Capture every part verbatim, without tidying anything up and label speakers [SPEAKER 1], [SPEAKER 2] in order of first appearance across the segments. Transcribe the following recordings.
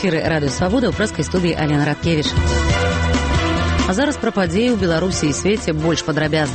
[SPEAKER 1] эфіры Радыё Свабода, ў прэскай студыі Алена Радкевіч. А зараз пра падзеі ў Беларусі і свеце больш падрабязна.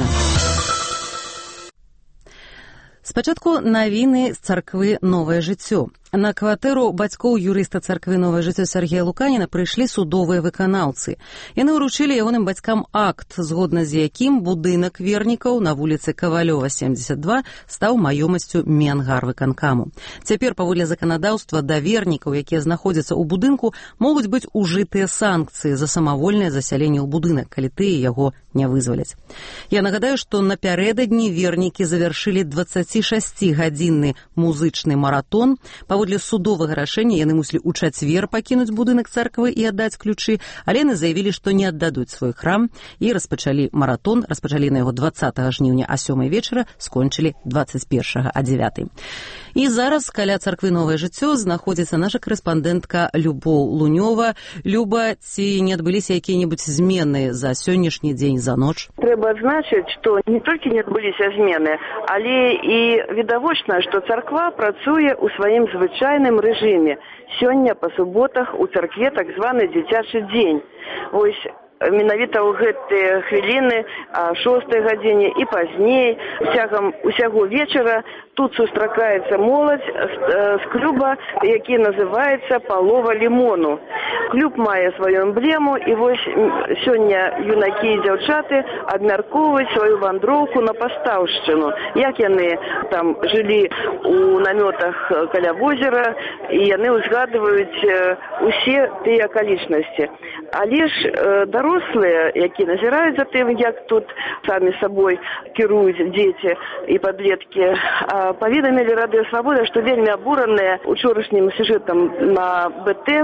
[SPEAKER 1] Спачатку навіны з царквы «Новае жыццё». На кватэру бацькоў юрыста царквы «Новае жыццё» Сергея Луканіна прыйшлі судовыя выканаўцы. Яны ўручылі ягоным бацькам акт, згодна з якім будынак вернікаў на вуліцы Кавалёва, семьдесят два, стаў маёмасцю Менгарвыканкаму. Цяпер, паводле заканадаўства, да вернікаў, якія знаходзяцца ў будынку, могуць быць ужытыя санкцыі за самавольнае засяленне ў будынак, калі тыя яго не вызваляць. Я нагадаю, што напярэдадні вернікі завяршылі дваццацішасцігадзінны музычны маратон. Паводле судовага рашэння яны мусілі ў чацвер пакінуць будынак царквы і аддаць ключы, але яны заявілі, што не аддадуць свой храм і распачалі маратон, распачалі на яго дваццатага жніўня а сёмай вечара, скончылі дваццаць першага а дзявятай. І зараз каля царквы «Новае жыццё» знаходзіцца наша корэспандэнтка Любоў Лунёва. Люба, ці не адбыліся якія-небудзь змены за сённяшні дзень, за ноч?
[SPEAKER 2] Трэба адзначыць, што не толькі не адбыліся змены, але і відавочна, што царква працуе ў сваім звычайным рэжыме. Сёння па суботах у царкве так званы дзіцячы дзень. Вось менавіта ў гэтыя хвіліны а шостай гадзіне і пазней, цягам усяго вечара тут сустракаецца моладзь з, з клуба, які называецца «Палова лімону». Клуб мае сваю эмблему, і вось сёння юнакі і дзяўчаты абмяркоўваюць сваю вандроўку на пастаўшчыну. Як яны там жылі у намётах каля возера, і яны ўзгадваюць усе тыя акалічнасці. Але ж дарослыя, які назіраюць за тым, як тут самі сабой кіруюць дзеці і падлеткі, паведамілі Радыё Свабода, што вельмі абураныя учорашнім сюжэтам на бэ тэ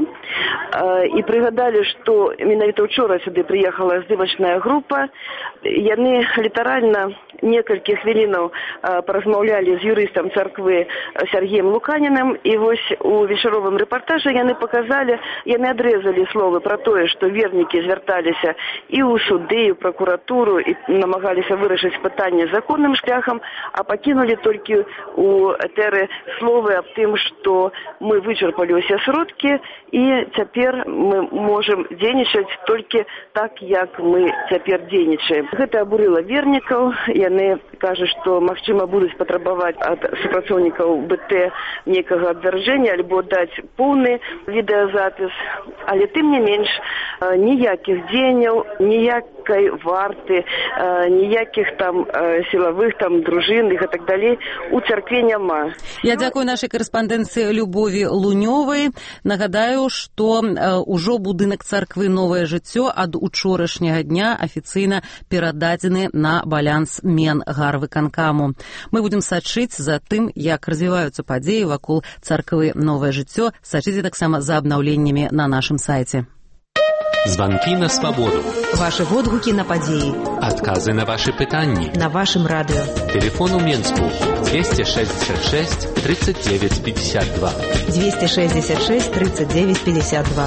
[SPEAKER 2] і прыгадалі, што менавіта ўчора сюды прыехала здымачная група. Яны літаральна некалькі хвілінаў паразмаўлялі з юрыстам царквы Сергеем Луканінам, і вось у вечаровым рэпартажы яны паказалі, яны адрэзалі словы пра тое, што вернікі звярталіся і ў суды, і ў пракуратуру, і намагаліся вырашыць пытанне законным шляхам, а пакінулі толькі у этэры словы аб тым, што мы вычарпалі ўсе сродкі, і цяпер мы можам дзейнічаць толькі так, як мы цяпер дзейнічаем. Гэта абурыла вернікаў. Яны кажуць, што, магчыма, будуць патрабаваць ад супрацоўнікаў бэ тэ некага абвяржэння альбо даць поўны відэазапіс. Але тым не менш, ніякіх дзеянняў, ніякай варты, ніякіх там сілавых там дружын і так далей у царкве няма.
[SPEAKER 1] Я дзякую нашай корэспандэнцыі Любові Лунёвай. Нагадаю, што ўжо будынак царквы «Новае жыццё» ад учорашняга дня афіцыйна перададзены на баланс Менгарвыканкаму. Мы будзем сачыць за тым, як развіваюцца падзеі вакол царквы «Новае жыццё». Сачыце таксама за абнаўленнямі на нашым сайце.
[SPEAKER 3] Званкі на свабоду.
[SPEAKER 4] Вашы водгукі на падзеі.
[SPEAKER 3] Адказы на вашы пытанні.
[SPEAKER 4] На вашым радыё.
[SPEAKER 3] Телефон у Менску двести шестьдесят шесть тридцать девять пятьдесят два.
[SPEAKER 4] двести шестьдесят шесть тридцать девять пятьдесят два.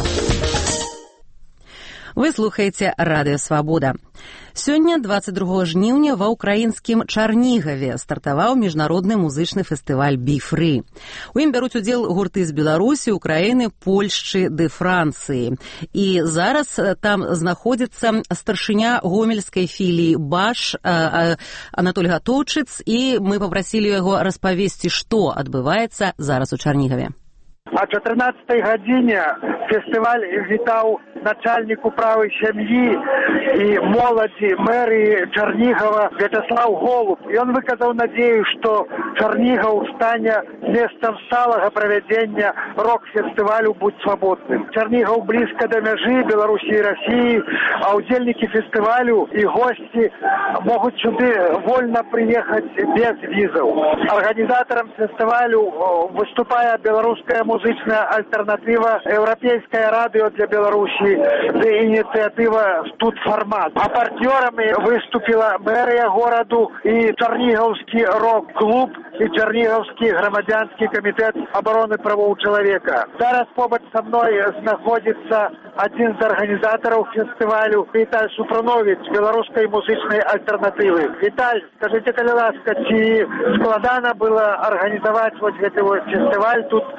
[SPEAKER 1] Вы слухаеце Радыё Свабода. Сёння, дваццаць другога жніўня, ва ўкраінскім Чарнігаве стартаваў міжнародны музычны фестываль «Бі-фры». У ім бяруць удзел гурты з Беларусі, Украіны, Польшчы ды Францыі. І зараз там знаходзіцца старшыня гомельскай філіі «Баш» Анатоль Гатоўчыц, і мы папрасілі яго распавесці, што адбываецца зараз у Чарнігаве.
[SPEAKER 5] О чатырнаццатай гадзіне фестываль вітаў начальник управы сям'і і моладзі мэрыі Чарнігава Вячаслав Голуб. І он выказаў надзею, што Чарнігаў стане месцам сталага правядзення рок-фестывалю «Будь свабодным». Чарнігаў блізка да мяжы Беларусі і Расіі, а ўдзельнікі фестывалю і госці могуць сюды вольна прыехаць без візаў. Арганізатарам фестывалю выступае беларуская музычная альтэрнатыва «Еўрапейскае радыё для Беларусі» ды ініцыятыва «Тут фармат». А партнёрамі выступіла мэрыя гораду і Чарнігаўскі рок-клуб і Чарнігаўскі грамадзянскі камітэт абароны правоў чалавека. Зараз побач са мной знаходзіцца адзін з арганізатараў фестывалю Віталь Супранович беларускай музычнай альтэрнатывы. Віталь, скажыце, калі ласка, ці складана было арганізаваць вось гэты фестываль тут у Чарнігаўі?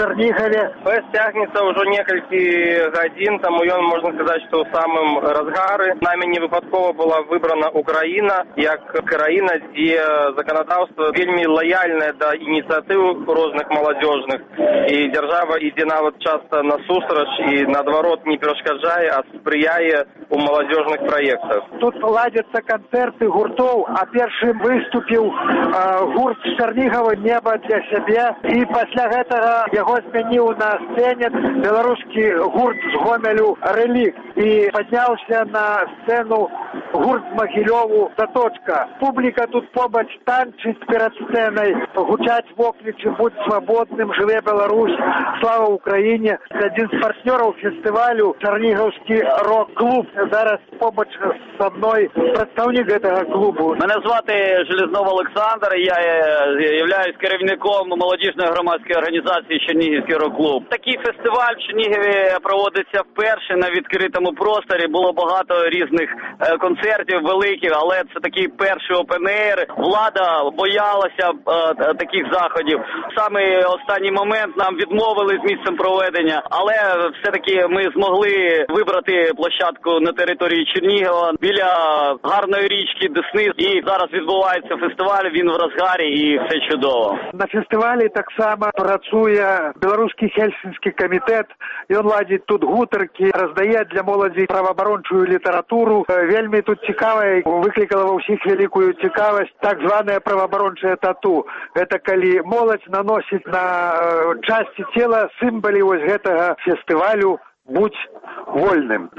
[SPEAKER 5] Чарнігаве.
[SPEAKER 6] Фэст цягнецца ўжо некалькі гадзін, таму ён, можна сказаць, што ў самым разгары. Нами не выпадкова была выбрана Украіна як краіна, дзе заканадаўства вельмі лаяльнае да ініцыятыў розных маладзёжных. І дзяржава ідзе нават часта насустрач і, наадварот, не перашкаджае, а спрыяе у маладзёжных праектах.
[SPEAKER 5] Тут ладзяцца канцэрты гуртоў, а першым выступіў э, гурт з Чарнігава «Неба для сябе». І пасля гэтага яго змяніў на сцэне беларускі гурт з Гомелю «Рэлік». І падняўся на сцэну гурт з Магілёву «Заточка». Публіка тут побач танчыць перад сцэнай, гучаць воклічы «Будь свабодным», «Жыве Беларусь», «Слава Украіне». Адзін з партнёраў фестывалю Чарнігаўскі рок-клуб. Зараз побач са мной прадстаўнік гэтага клубу.
[SPEAKER 7] Мене звати Железнов Олександр, я являюсь керівником молодіжної громадської організації Чернігівський рок-клуб. Такий фестиваль в Чернігові проводиться вперше на відкритому просторі. Було багато різних концертів великих, але це такий перший опен-ейр. Влада боялася е, таких заходів. Саме останній момент нам відмовили з місцем проведення, але все-таки ми змогли вибрати площадку на території Чернігова біля гарної річки Десни. І зараз відбувається фестиваль, він в розгарі і все чудово.
[SPEAKER 5] На фестивалі так само працює Білоруський Хельсінський комітет. Він ладить тут гутарки, роздає для молоді правооборончу літературу. Вельми тут цікаво, викликало во всіх велику цікавість так зване правооборонче тату. Це коли молодь наносить на часті тіла символі ось гэтага фестивалю «Будь вольным».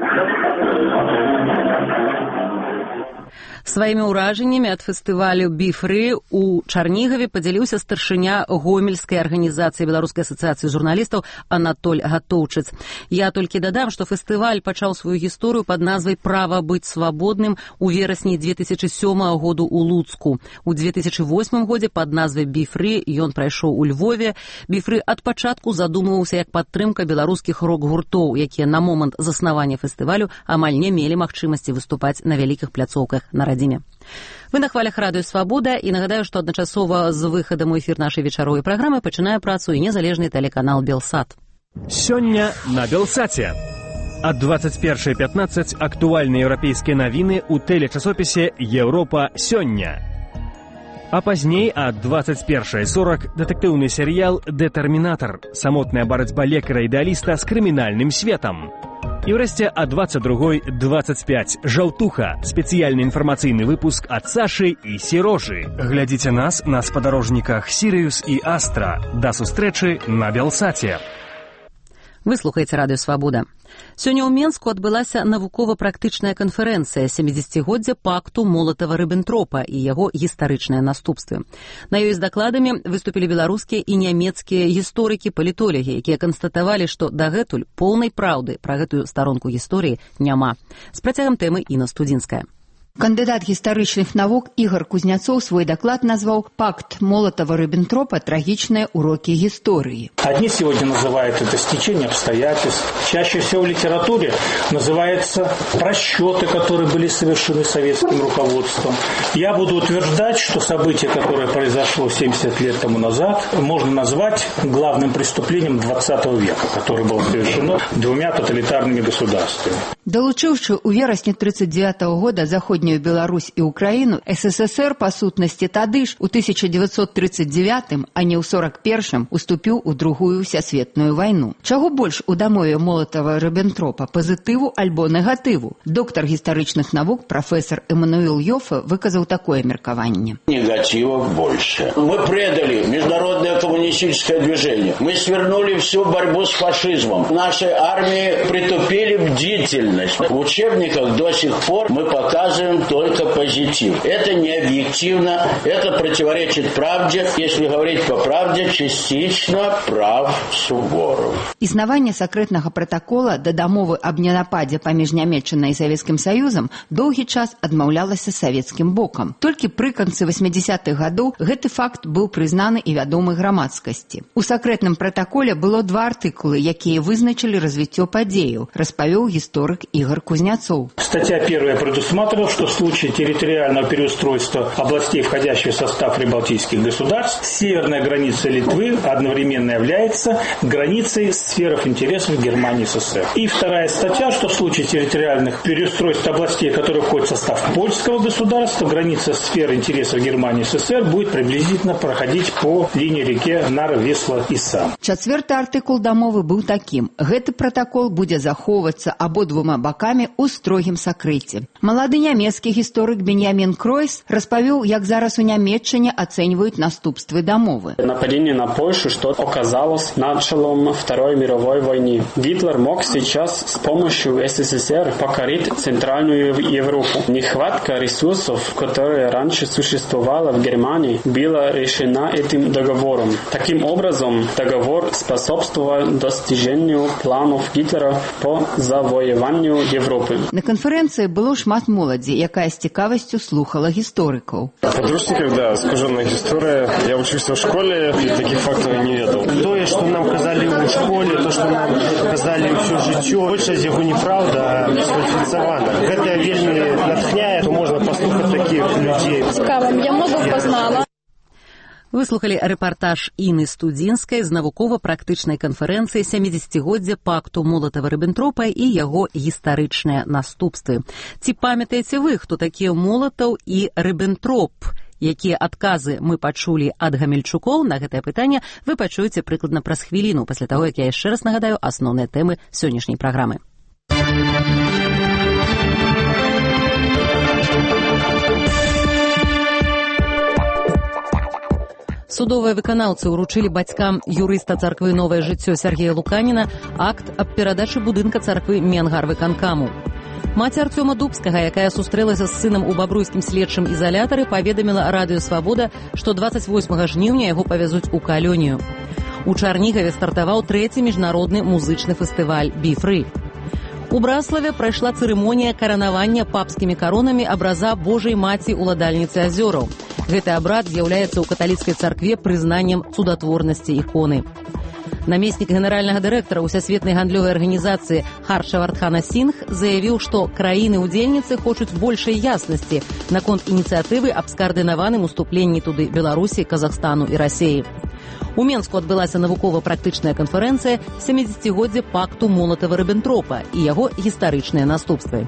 [SPEAKER 1] Сваімі ўражаннямі ад фестывалю «Be-Free» у Чарнігаве падзяліўся старшыня гомельскай арганізацыі Беларускай асацыяцыі журналістаў Анатоль Гатоўчыц. Я толькі дадам, што фестываль пачаў сваю гісторыю пад назвай «Права быць свабодным» у верасні две тысячи сёмага году ў Луцку. У две тысячи восьмым годзе пад назвай «Be-Free» ён прайшоў у Львове. «Be-Free» ад пачатку задумваўся як падтрымка беларускіх рок-гуртоў, якія на момант заснавання фестывалю амаль не мелі магчымасці выступаць на вялікіх пляцоўках на радзіме. Вы на хвалях радыё «Свабода» і нагадаю, што адначасова з выхадам у эфір нашай вечаровай праграмы пачынае працу і незалежны тэлеканал «Белсат».
[SPEAKER 8] Сёння на «Белсаце». Ад двадцать першай пятнаццаць актуальныя еўрапейскія навіны ў тэлечасопісе «Еўропа сёння». А пазней ад двадцать першай сорок дэтэктыўны серыял «Дэтэрмінатар» – самотная барацьба лекара-ідэаліста з крымінальным светам. І ўрэшце ад двадцать другой двадцать пять «Жаўтуха» – спецыяльны інфармацыйны выпуск ад Сашы і Серожы. Глядзіце нас на спадарожніках «Сірыюс» і «Астра». Да сустрэчы на «Белсаце».
[SPEAKER 1] Вы слухаеце радыё «Свабода». Сёння ў Менску адбылася навукова-практычная канферэнцыя сямідзесяцігоддзя пакту Молатава-Рыббентропа і яго гістарычныя наступствы. На ёй з дакладамі выступілі беларускія і нямецкія гісторыкі-палітолягі, якія канстатавалі, што дагэтуль поўнай праўды пра гэтую старонку гісторыі няма. З працягам тэмы Інна Студзінская.
[SPEAKER 9] Кандыдат гістарычных навук Ігор Кузнецов свой доклад назвал «Пакт Молотова-Риббентропа. Трагичные уроки истории».
[SPEAKER 10] Одни сегодня называют это стечение обстоятельств. Чаще всего в литературе называется просчеты, которые были совершены советским руководством. Я буду утверждать, что событие, которое произошло семьдесят лет тому назад, можно назвать главным преступлением двадцатого века, которое было совершено двумя тоталитарными государствами.
[SPEAKER 9] Долучивши у верасні тридцать девятого года Заходнюю Беларусь и Украину, СССР, по сутнасці тады ж у тысяча девятьсот тридцать девятым, а не ў сорок першым, уступіў у другую всесветную войну. Чаго больш у дамове Молотова-Риббентропа, пазітыву альбо негатыву? Доктор гістарычных навук, профессор Эммануил Йоффе выказаў такое меркаванне.
[SPEAKER 11] Негативов больше. Мы предали международное коммунистическое движение. Мы свернули всю борьбу с фашизмом. Нашей армии притупили бдительность. В учебниках до сих пор мы показываем только позитив. Это не объективно, это противоречит правде. Если говорить по правде, частично прав Суворов.
[SPEAKER 9] Існаванне сакрэтнага пратакола да дамовы аб ненападзе паміж Нямецчынай і Савецкім Саюзам доўгі час адмаўлялася савецкім бокам. Толькі пры канцы восьмидесятых гадоў гэты факт быў прызнаны і вядомы грамадскасці. У сакрэтным пратаколе было два артыкулы, якія вызначылі развіццё падзеяў, распавёў распавёў гісторык Ігор Кузнецов.
[SPEAKER 10] Статья первая предусматривала, что в случае территориального переустройства областей, входящих в состав прибалтийских государств, северная граница Литвы одновременно является границей сфер интересов Германии и СССР. И вторая статья, что в случае территориальных переустройств областей, которые входят в состав польского государства, граница сфер интересов Германии и СССР будет приблизительно проходить по линии реки Нар, Весла и Сан.
[SPEAKER 9] Чацвёрты артыкул дамовы быў такім. Гэты пратакол будзе захоўвацца абодвума бакамі ў строгім сакрэце. Малады нямецкі гісторык Беньямін Кройс распавёў, як зараз у Нямецчыне ацэньваюць наступствы дамовы.
[SPEAKER 12] Нападение на Польшу, что оказалось началом Второй мировой войны. Гитлер мог сейчас с помощью СССР покорить Центральную Европу. Нехватка ресурсов, которые раньше существовала в Германии, была решена этим договором. Таким образом, договор способствовал достижению планов Гитлера по завоеванию Европы.
[SPEAKER 9] На конференции было шмат моладзі, якая з цікавасцю слухала гісторыкаў.
[SPEAKER 13] Подручников, да, скаженная история. Я учился в школе, и таких фактов я не ведал.
[SPEAKER 14] То, что нам казали в школе, то, что нам казали все життя, больше з яго неправда, а сфальсифицировано. Это вельми натхняет, то можно послухать таких людей.
[SPEAKER 15] Цікаво, я много познала.
[SPEAKER 1] Выслухали рэпартаж Іны Студзінскай з навукова-практычнай канферэнцыі сямідзесяцігоддзя пакту Молатава-Ріббентропа і яго гістарычныя наступствы. Ці памятаеце вы, хто такія Молатаў і Ріббентроп? Якія адказы мы пачулі ад гамельчукоў на гэтае пытанне, вы пачуеце прыкладна праз хвіліну, пасля таго, як я яшчэ раз нагадаю асноўныя тэмы сённяшняй праграмы. Судовыя выканаўцы ўручылі бацькам юрыста царквы «Новае жыццё» Сергея Луканіна акт аб перадачы будынка царквы Менгарвыканкаму. Маці Артёма Дубскага, якая сустрэлася з сынам у бабруйскім следчым ізалятары, паведаміла радыё «Свабода», што дваццаць восьмага жніўня яго павязуць у Калёнію. У Чарнігаве стартаваў трэці міжнародны музычны фестываль «Біфры». У Браславе прайшла цырымонія каранавання папскімі коронамі абраза Божай Маці Уладальніцы азёраў. Гэты абрад з'яўляецца ў каталіцкай царкве прызнаннем цудатворнасці іконы. Намеснік генеральнага дырэктара Усесветнай гандлёвай арганізацыі Харшавардхана Сінгх заявіў, што краіны-удзельніцы хочуць большай яснасці наконт ініцыятывы аб скаардынаваным уступленні туды Беларусі, Казахстану і Расіі. У Менску адбылася навукова-практычная канферэнцыя сямідзесяцігоддзя пакту Молатава-Ріббентропа і яго гістарычныя наступствы.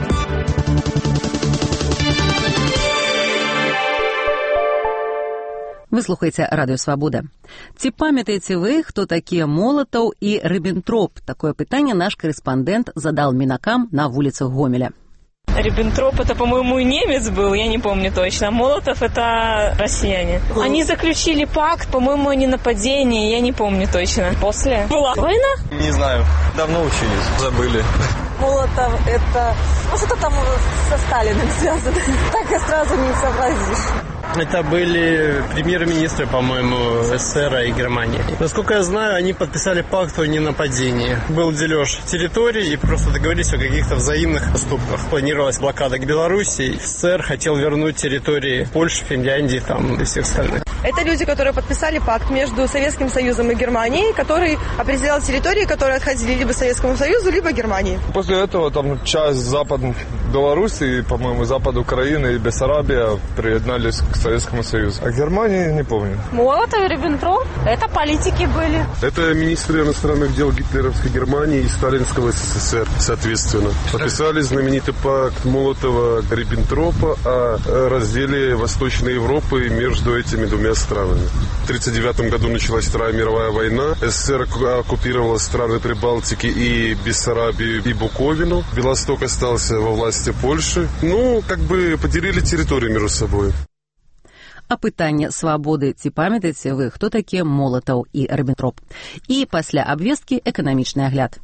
[SPEAKER 1] Вы слухаеце радыё «Свабода». Ці памятаеце вы, хто такія Молатаў і Ріббентроп? Такое пытанне наш корэспандэнт задал мінакам на вуліцах Гомеля.
[SPEAKER 15] Риббентроп это, по-моему, и немец был, я не помню точно. Молотов это россияне. Они заключили пакт, по-моему, о ненападении, я не помню точно. После была война?
[SPEAKER 13] Не знаю, давно учились, забыли.
[SPEAKER 16] Молотов это... Ну, что-то там со Сталиным связано. Так и сразу не сообразишь.
[SPEAKER 14] Это были премьер-министры, по-моему, СССР и Германии. Насколько я знаю, они подписали пакт о ненападении. Был дележ территории и просто договорились о каких-то взаимных поступках. Планировалась блокада к Белоруссии. СССР хотел вернуть территории Польши, Финляндии там, и всех остальных.
[SPEAKER 16] Это люди, которые подписали пакт между Советским Союзом и Германией, который определял территории, которые отходили либо Советскому Союзу, либо Германии.
[SPEAKER 13] После этого там часть Запада Беларуси, по-моему, Запад Украины и Бессарабия приединались к Советскому Союзу. А Германии не помню.
[SPEAKER 15] Молотов и Риббентроп – это политики были.
[SPEAKER 13] Это министры иностранных дел гитлеровской Германии и сталинского СССР, соответственно. Подписали знаменитый пакт Молотова-Риббентропа о разделе Восточной Европы между этими двумя странами. В тысяча девятьсот тридцать девятом году началась Вторая мировая война. СССР оккупировала страны Прибалтики и Бессарабию и Буковину. Белосток остался во власти Польши. Ну, как бы поделили территорию между собой.
[SPEAKER 1] А пытанне «Свабоды», ці памятаеце вы, хто такія Молатаў і Ріббентроп? І пасля абвесткі эканамічны агляд.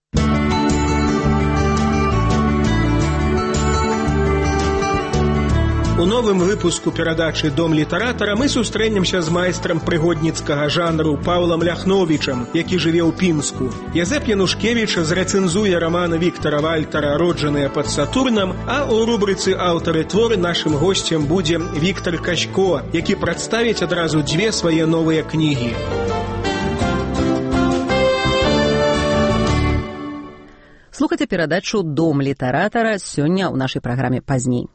[SPEAKER 17] У новым выпуску перадачы «Дом літаратара» мы сустрэнемся з майстрам прыгодніцкага жанру Паўлам Ляхновічам, які жыве ў Пінску. Язэп Янушкевіч зрэцэнзуе раман Віктара Вальтара «Роджаныя пад Сатурнам», а ў рубрыцы «Аўтары творы» нашым госцем будзе Віктар Качко, які прадставіць адразу дзве свае новыя кнігі.
[SPEAKER 1] Праслухайце перадачу «Дом літаратара» сёння ў нашай праграме пазней.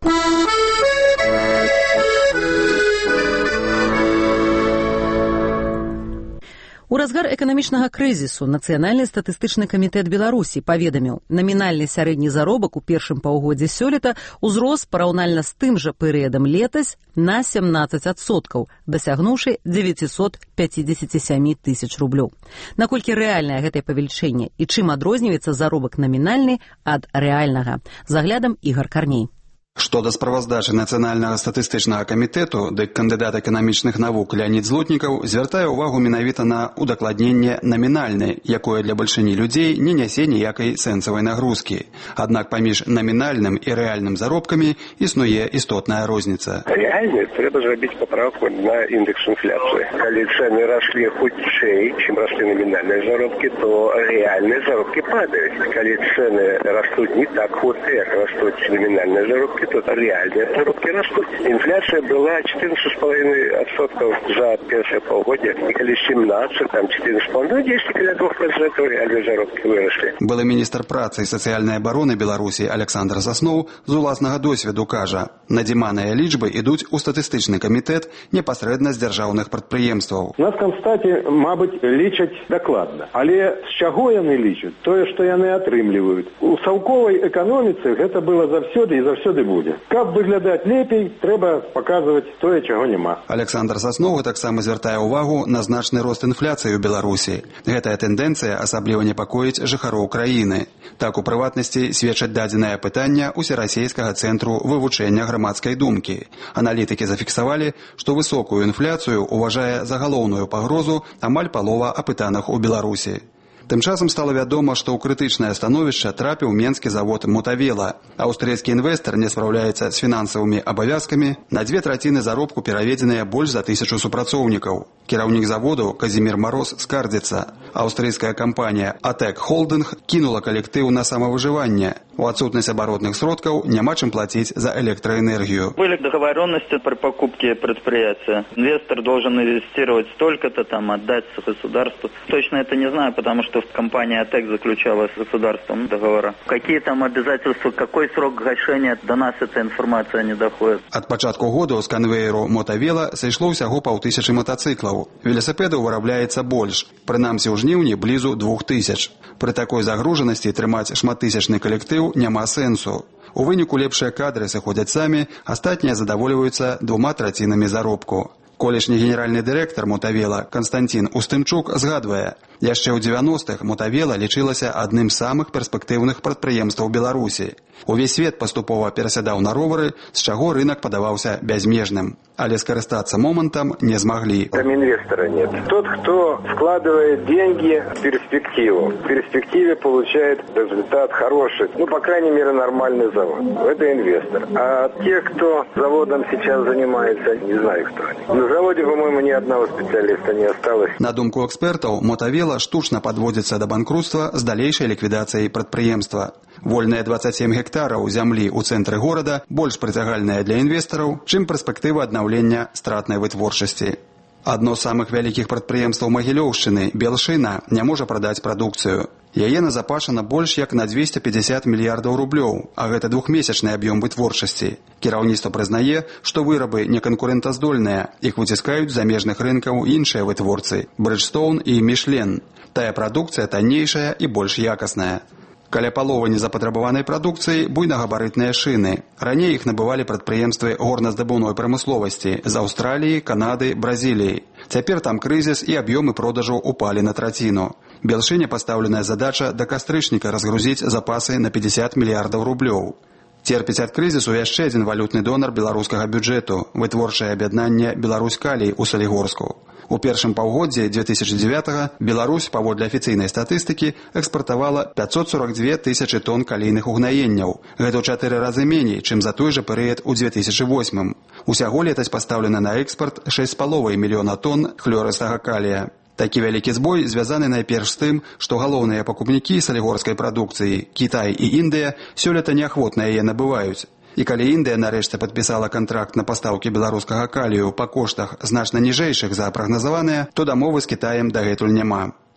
[SPEAKER 1] У разгар эканамічнага крызісу Нацыянальны статыстычны камітэт Беларусі паведаміў, намінальны сярэдні заробак у першым паўгоддзі сёлета ўзрос параўнальна з тым жа перыядам летась на сямнаццаць адсоткаў, дасягнуўшы дзевяцьсот пяцьдзесят сем тысяч рублёў. Наколькі рэальнае гэтае павелічэнне і чым адрозніваецца заробак намінальны ад рэальнага? З аглядам Ігар Карней.
[SPEAKER 18] Што да справаздачы Нацыянальнага статыстычнага камітэту, дык кандыдат эканамічных навук Леонід Злотнікаў звяртае ўвагу менавіта на удакладненне намінальнай, якое для бальшыні людзей не нясе ніякай сэнсавай нагрузкі. Аднак паміж намінальным і рэальным заробкамі існуе істотная розніца.
[SPEAKER 19] Рэальна трэба зрабіць папраўку на індекс інфляцыі. Калі цэны раслі хутчэй, чым раслі намінальныя заробкі, то рэальныя заробкі падаюць. Калі цэны растуць не так хутка, як растуць намінальныя заробкі, то реальные заробки растут. Инфляция была четырнадцать с половиной процентов за первое полгодие, и коли семнадцать, там четырнадцать с половиной, десять, коли двух процентов реальные заробки выросли.
[SPEAKER 18] Былы міністр працы і сацыяльнай абароны Беларусі Александр Сасноў з уласнага досведу кажа, надзіманыя лічбы ідуць у статыстычны камітэт непасрэдна з дзяржаўных прадпрыемстваў.
[SPEAKER 20] На Канстаце, мабыць, лічаць дакладна. Але з чаго яны лічаць? Тое, што яны атрымліваюць. У саўковай эканоміцы гэта было заўсёды і заўсёды буде. Каб выглядаць лепей, трэба паказваць тое, чаго няма.
[SPEAKER 18] Александр Сасноў таксама звяртае ўвагу на значны рост інфляцыі ў Беларусі. Гэтая тэндэнцыя асабліва непакоіць жыхароў краіны. Так, у прыватнасці сведчаць дадзенае пытання Усерасейскага цэнтру вывучэння грамадскай думкі. Аналітыкі зафіксавалі, што высокую інфляцыю ўважае за галоўную пагрозу амаль палова апытаных у Беларусі. Тым часам стала вядома, што ў крытычнае становішча трапіў менскі завод «Мотавела». Аўстрыйскі інвестар не спраўляецца з фінансавымі абавязкамі, на дзве траціны заробку пераведзеныя больш за тысячу супрацоўнікаў. Кіраўнік заводу Казімір Мароз скардзіцца. Аўстрыйская кампанія «Атэк Холдынг» кінула калектыў на самавыжыванне. У адсутнасць абаротных сродкаў няма чым плаціць за электроэнергію.
[SPEAKER 21] Были договоренности при покупке предприятия. Инвестор должен инвестировать столько-то, там, отдать государству. Точно это не знаю, потому что компания «Атэк» заключала с государством договора. Какие там обязательства, какой срок гашения, до нас эта информация не доходит.
[SPEAKER 18] Ад пачатку году з канвееру «Мотавела» сышло ўсяго паўтысячы матацыклаў. Веласипедаў вырабляецца больш, прынамсі ў жніўні блізу двух тысяч. Пры такой загружанасці трымаць шматтысячны калектыў няма сэнсу. У выніку лепшыя кадры сыходзяць самі, астатнія задавольваюцца двума трацінамі заробку. Колішні генеральны дырэктар «Мотавела» Константин Устымчук згадвае, яшчэ ў дзевяностых «Мотавела» лічылася адным з самых перспектыўных прадпрыемстваў Беларусі. Увесь свет паступова перасядаў на ровары, з чаго рынок падаваўся бязмежным. Але скарыстацца момантам не змаглі.
[SPEAKER 19] Там инвестора нет. Тот, кто вкладывает деньги в перспективу, в перспективе получает результат хороший. Ну, по крайней мере, нормальный завод. Это инвестор. А те, кто заводом сейчас занимается, не знаю, кто они. На заводе, по-моему, ни одного специалиста не осталось.
[SPEAKER 18] На думку экспертаў, «Мотавела» штучна падводзіцца да банкрутства з далейшай ліквідацыяй прадпрыемства. Вольныя дваццаць сем гектараў зямлі ў цэнтры горада больш прыцягальныя для інвестараў, чым перспектыва аднаўлення стратнай вытворчасці. Адно з самых вялікіх прадпрыемстваў Магілёўшчыны, Белшына, не можа прадаць прадукцыю. Яе назапашана больш як на дзвесце пятьдесят мільярдаў рублёў, а гэта двухмесячны аб'ём вытворчасці. Кіраўніцтва прызнае, што вырабы неканкурэнтаздольныя, іх выціскаюць з замежных рынкаў іншыя вытворцы – Бриджстоун і Мішлен. Тая прадукцыя таннейшая і больш якасная. Каля паловы незапатрабаванай прадукцыі буйнагабарытныя шыны. Раней іх набывалі прадпрыемствы горназдабыўной прамысловасці з Аўстраліі, Канады, Бразіліі. Цяпер там крызіс і аб'ёмы продажу упалі на траціну. Белшыне пастаўленая задача да кастрычніка разгрузіць запасы на пятьдесят мільярдаў рублёў. Церпіць ад крызісу яшчэ адзін валютны донар беларускага бюджэту – вытворчае аб'яднанне «Беларусь-Калій» у Салігорску. У першым паўгоддзі две тысячи девятого Беларусь, паводле афіцыйнай статыстыкі, экспартавала пятьсот сорок две тысячи тонн калійных угнаенняў. Гэта ў чатыры разы меней, чым за той жа перыяд у две тысячи восьмым. Усяго летась пастаўлена на экспарт шесть з паловай мільёна тонн хлорыстага калія. Такі вялікі збой звязаны найперш з тым, што галоўныя пакупнікі салігорскай прадукцыі – Кітай і Індыя – сёлета неахвотна яе набываюць. І калі Індыя нарэшце падпісала кантракт на пастаўкі беларускага калію па коштах значна ніжэйшых за прагназаваныя, то дамовы з Кітаем дагэтуль няма.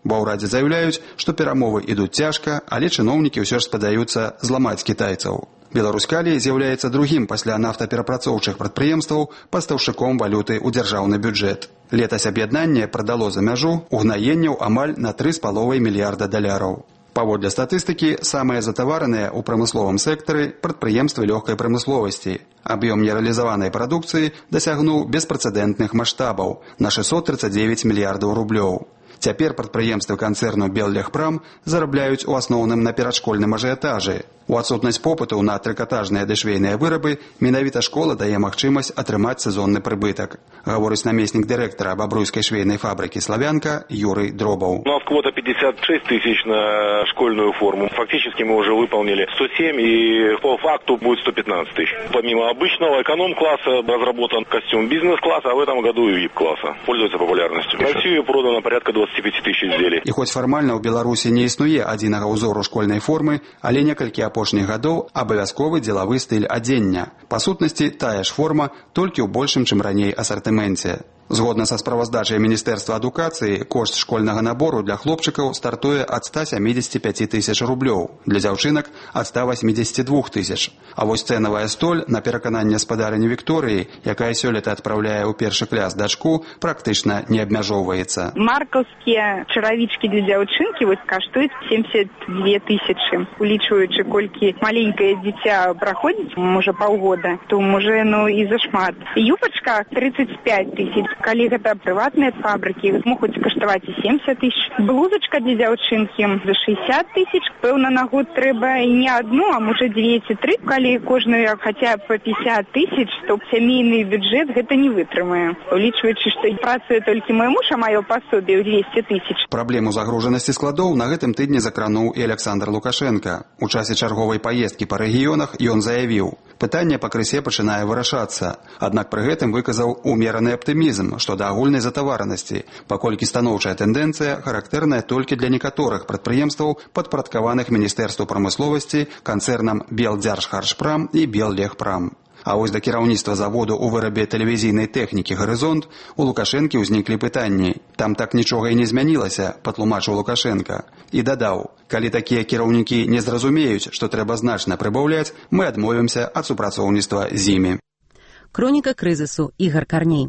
[SPEAKER 18] Ва ўрадзе заяўляюць, што перамовы ідуць цяжка, але чыноўнікі ўсё ж спадаюцца зламаць кітайцаў. Беларускалій з'яўляецца другім пасля нафтаперапрацоўчых прадпрыемстваў пастаўшчыком валюты ў дзяржаўны бюджэт. Летась аб'яднанне прадало за мяжу угнаенняў амаль на тры з паловай мільярда даляраў. Паводле статыстыкі, самыя затавараныя ў прамысловым сектары прадпрыемствы лёгкай прамысловасці. Аб'ём нерэалізаванай прадукцыі дасягнуў беспрэцэдэнтных маштабаў на шэсцьсот трыццаць дзевяць мільярдаў рублёў. Цяпер прадпрыемствы канцэрну «Беллегпрам» зарабляюць у асноўным на перадшкольным ажыятажы. У адсутнасць попыту на трыкатажныя дэшвейныя вырабы менавіта школа дае магчымасць атрымаць сезонны прыбытак. Гаворыць намеснік дырэктара бабруйскай швейнай фабрыкі «Славянка» Юрий Дробаў.
[SPEAKER 2] У нас квота пятьдесят шесть тысяч на школьную форму. Фактически мы уже выполнили сто семь и по факту будет сто пятнадцать тысяч. Помимо обычного эконом-класса разработан костюм бизнес-класса, а в этом году и ви ай пи-класса. Пользуется популярностью. В России продано порядка двадцать пять тысяч изделий.
[SPEAKER 18] І хоць фармальна ў Беларусі не існуе адзінага ўзору школьнай формы, але некалькі апошніх гадоў абавязковы дзелавы стыль адзення. Па сутнасці, тая ж форма, толькі ў большым, чым раней асартыменце. Згодна са справаздачай Міністэрства адукацыі, кошт школьнага набору для хлопчыкаў стартуе ад ста сямідзесяці пяці тысяч рублёў, для дзяўчынак ад ста васьмідзесяці двух тысяч. А вось цэнавая столь, на перакананне спадарыні Вікторыі, якая сёлета адпраўляе ў першы клас дачку, практычна не абмяжоўваецца.
[SPEAKER 22] Маркаўскія чаравічкі для дзяўчынкі вось каштуюць семьдесят две тысячы. Улічваючы, колькі маленькае дзіця праходзіць, можа паўгода, то можа ну і зашмат. Юбачка тридцать пять тысяч. Калі гэта прыватныя фабрыкі, могуць каштаваць і семьдесят тысяч. Блузачка для дзяўчынкі за шестьдесят тысяч. Пэўна, на год трэба і не одну, а можа дзве ці тры. Калі кожную хаця па пятьдесят тысяч, то сямейны бюджэт гэта не вытрымае. Улічваючы, што працуе толькі мой муж, а маё пасобе ў двести тысяч.
[SPEAKER 18] Праблему загружанасці складоў на гэтым тыдні закрануў і Александр Лукашенко. У часе чарговай паездкі па рэгіёнах ён заявіў: пытанне пакрысе пачынае вырашацца. Аднак пры гэтым выказаў умераны аптымізм што да агульнай затаваранасці, паколькі станоўчая тэндэнцыя характэрная толькі для некаторых прадпрыемстваў, падпарадкаваных Міністэрству прамысловасці, канцэрнам «Белдзяржхаршпрам» і «Беллегпрам». А вось да кіраўніцтва заводу ў вырабе тэлевізійнай тэхнікі «Гарызонт» у Лукашэнкі ўзніклі пытанні. Там так нічога і не змянілася, патлумачыў Лукашенка. І дадаў: калі такія кіраўнікі не зразумеюць, што трэба значна прыбаўляць, мы адмовімся ад супрацоўніцтва з імі.
[SPEAKER 1] Хроніка крызісу. Ігар Карней.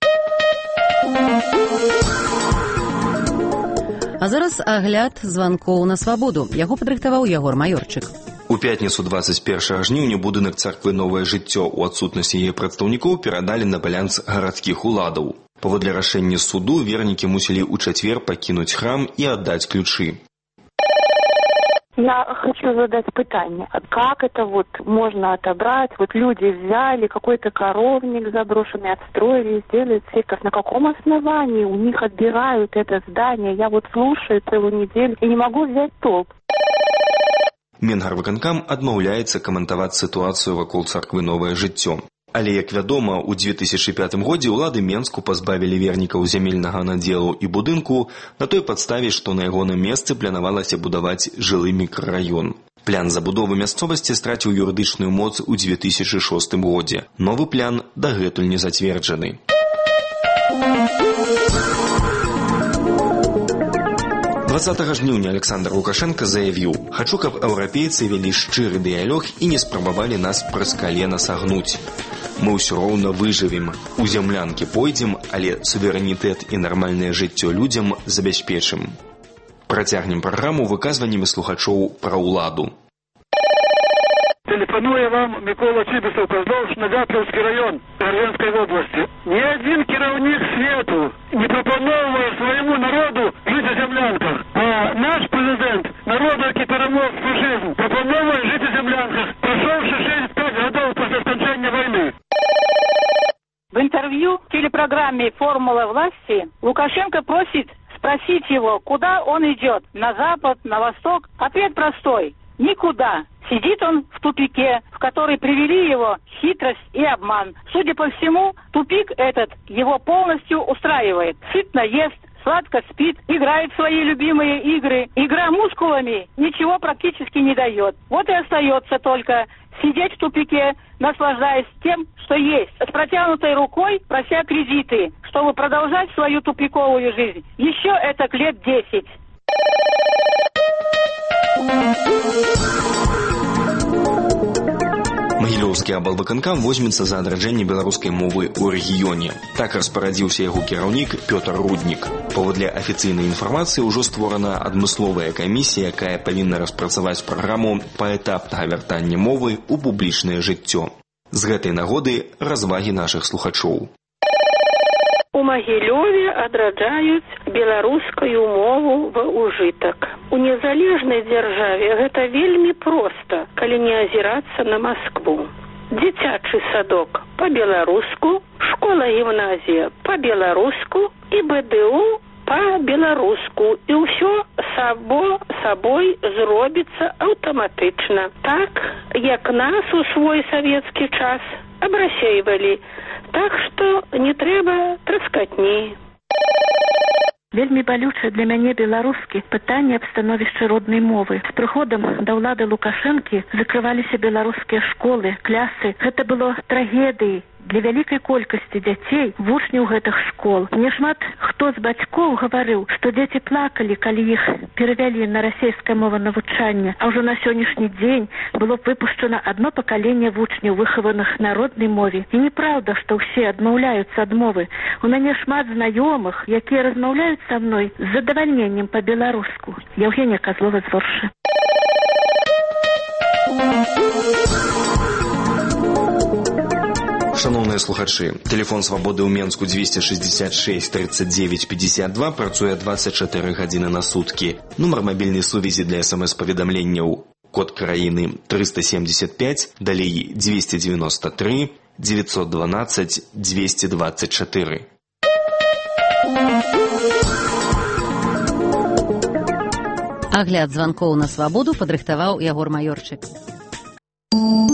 [SPEAKER 1] А зараз агляд званкоў на свабоду. Яго падрыхтаваў Ягор Маёрчык.
[SPEAKER 23] У пятніцу двадцать першага жніўня будынак царквы «Новае жыццё» у адсутнасці яе прадстаўнікоў перадалі на баланс гарадскіх уладаў. Паводле рашэння суду вернікі мусілі ў чацвер пакінуць храм і аддаць ключы.
[SPEAKER 24] Я хочу задать питание. Как это вот можно отобрать? Вот люди взяли какой-то коровник заброшенный, отстроили, сделали церковь. На каком основании у них отбирают это здание? Я вот слушаю целую неделю и не могу взять толк.
[SPEAKER 23] Менгарвыканкам адмаўляецца каментаваць сітуацыю вакол царквы «Новае жыццё». Але, як вядома, у две тысячы пятым годзе ўлады Менску пазбавілі вернікаў зямельнага надзелу і будынку на той падставе, што на ягоным месцы планавалася будаваць жылы мікрараён. Плян забудовы мясцовасці страціў юрыдычную моц у две тысячы шостым годзе. Новы плян дагэтуль не зацверджаны. двадцатага жніўня Александр Лукашенко заявіў: «Хачу, каб еўрапейцы вялі шчыры дыялог і не спрабавалі нас праз калена сагнуць. Мы ўсё роўна выжывем. У зямлянкі пойдзем, але суверэнітэт і нармальнае жыццё людзям забяспечым». Працягнем праграму выказваннямі слухачоў пра ўладу.
[SPEAKER 25] Тэлефануе вам Микола Чибисов, Козловш, Нагатовский район Орленской области. Ни один кіраўнік свету не прапановывает своему народу жить в землянках. А наш президент, народу, який перемог фашизм, пропоновує жить в землянках, прошовши шестьдесят пять годов после окончания войны.
[SPEAKER 26] В интервью в телепрограмме «Формула власти» Лукашенко просит спросить его, куда он идет, на запад, на восток. Ответ простой: никуда. Сидит он в тупике, в который привели его хитрость и обман. Судя по всему, тупик этот его полностью устраивает. Сытно ест, сладко спит, играет в свои любимые игры. Игра мускулами ничего практически не дает. Вот и остается только сидеть в тупике, наслаждаясь тем, что есть, с протянутой рукой прося кредиты, чтобы продолжать свою тупиковую жизнь. Еще это лет десять.
[SPEAKER 23] Магілёўскі аблвыканкам возьмецца за адраджэнне беларускай мовы ў рэгіёне. Так распарадзіўся яго кіраўнік Пётр Руднік. Паводле афіцыйнай інфармацыі ўжо створана адмысловая камісія, якая павінна распрацаваць праграму паэтапнага вяртання мовы ў публічнае жыццё. З гэтай нагоды развагі нашых слухачоў.
[SPEAKER 3] У Магілёве адраджаюць беларускую мову ва ўжытак. У незалежнай дзяржаве гэта вельмі проста, калі не азірацца на Маскву. Дзіцячы садок па-беларуску, школа-гімназія па-беларуску і бэ дэ у па-беларуску. І ўсё сабо сабой зробіцца аўтаматычна. Так, як нас у свой савецкі час абрасейвалі. Так што не трэба траскатні.
[SPEAKER 26] Вельмі балючае для мяне беларускі пытанне аб становішчы роднай мовы. З прыходам да ўлады Лукашэнкі закрываліся беларускія школы, клясы. Гэта было трагедыяй для вялікай колькасці дзяцей, вучняў гэтых школ. Мне шмат хто з бацькоў гаварыў, што дзеці плакалі, калі іх перавялі на расейскае мова навучанне. А ўжо на сённяшні дзень было б выпушчана адно пакаленне вучняў, выхаваных на роднай мове. І неправда, што ўсе адмаўляюцца ад мовы. У мяне шмат знаёмых, якія размаўляюць са мной з задавальненнем па-беларуску. Евгения Козлова з Воршы.
[SPEAKER 23] Шановныя слухачы, тэлефон свабоды ў Менску двести шестьдесят шесть тридцать девять пятьдесят два працуе двадцать четыре гадзіны на суткі. Нумар мабільнай сувязі для смс-паведамленняў. Код краіны триста семьдесят пять, далей двести девяносто три девятьсот двенадцать двести двадцать четыре.
[SPEAKER 1] Агляд званкоў на свабоду падрыхтаваў Ягор Маёрчык.